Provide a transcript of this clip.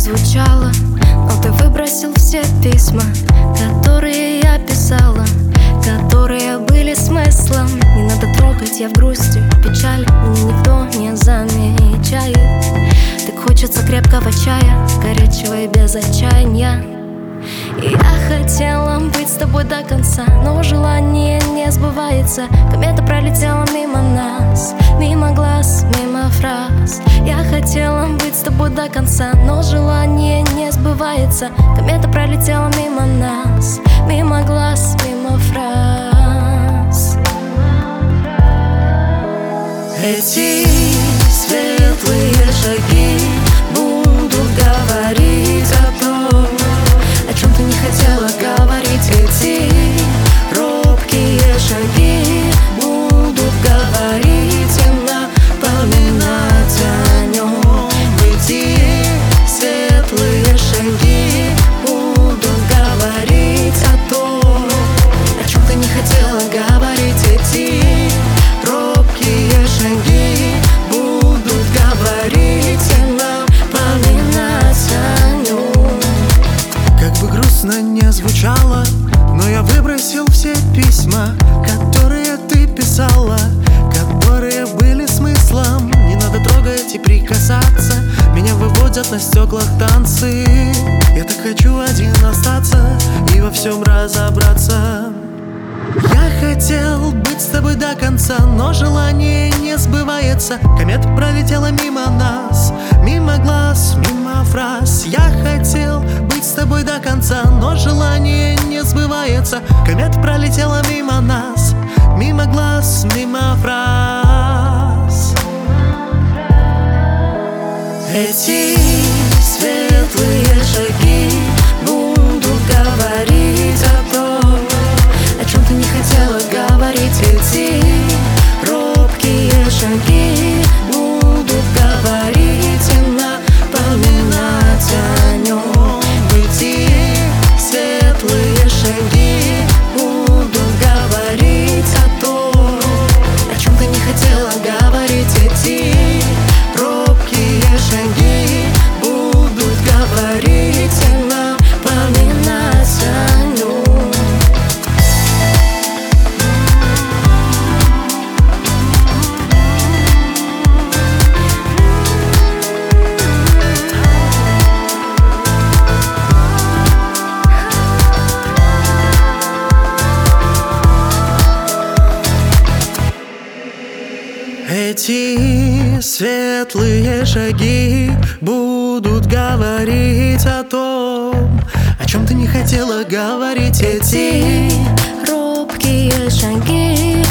звучало, но ты выбросил все письма, которые я писала, которые были смыслом. Не надо трогать, я в грусти, печали, меня никто не замечает. Так хочется крепкого чая, горячего и без отчаяния. И я хотела быть с тобой до конца, но желание не сбывается. Комета пролетела мимо нас, мимо глаз, мимо фраз. Я хотела быть с тобой до конца, но желание не сбывается. Комета пролетела мимо нас, мимо глаз, мимо фраз. Эти светлые шаги будут говорить о том, о чем ты не хотела говорить. Эти робкие шаги будут говорить и напоминать о нем. Эти светлые шаги будут говорить о том, о чем ты не хотела говорить. Эти робкие шаги будут говорить и напоминать о нем. Как бы грустно не звучало, но я выбросил все письма, которые ты писала, которые были смыслом. Не надо трогать и прикасаться, меня выводят на стеклах танцы. Я так хочу один остаться и во всем разобраться. Я хотел быть с тобой до конца, но желание не сбывается. Комета пролетела мимо нас, мимо глаз, мимо фраз. Я хотел быть с тобой до конца, но желание не сбывается. Комета пролетела мимо нас, мимо глаз, мимо фраз. Эти светлые шаги будут говорить о том, о чем ты не хотела говорить. Эти робкие шаги будут говорить и напоминать о нем. Эти светлые шаги будут говорить о том, о чем ты не хотела говорить. Эти робкие шаги будут говорить и напоминать о нем. Эти светлые шаги будут говорить о том, о чем ты не хотела говорить. Эти робкие шаги